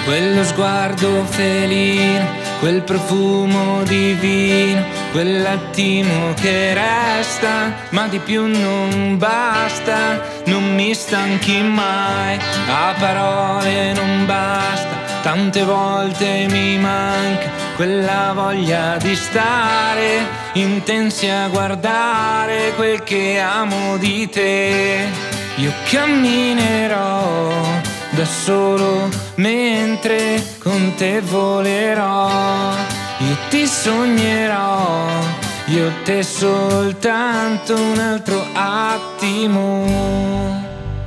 quello sguardo felino, quel profumo divino, quell'attimo che resta, ma di più non basta, non mi stanchi mai, a parole non basta, tante volte mi manca quella voglia di stare intensi a guardare quel che amo di te. Io camminerò da solo mentre con te volerò, io ti sognerò, io te soltanto un altro attimo.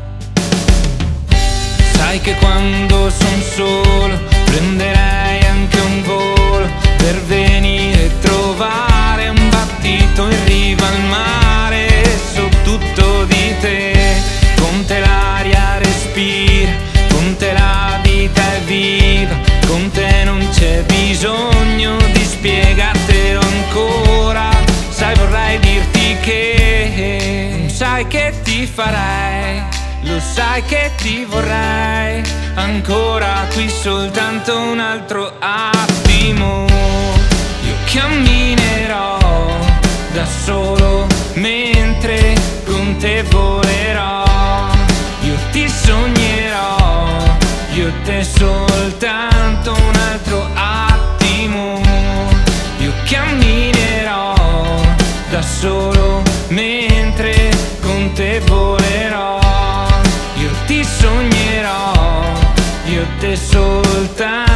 Sai che quando son solo prenderei anche un volo per venire e trovare un battito in riva al mare, so tutto di te, con te l'aria respira, con te la vita è viva, con te non c'è bisogno di spiegartelo ancora. Sai, vorrei dirti che sai che ti farei, lo sai che ti vorrei ancora qui soltanto un altro attimo. Io camminerò da solo mentre con te volerò, io ti sognerò, io te soltanto un altro attimo. Io camminerò da solo mentre con te volerò, io ti sognerò, io te soltanto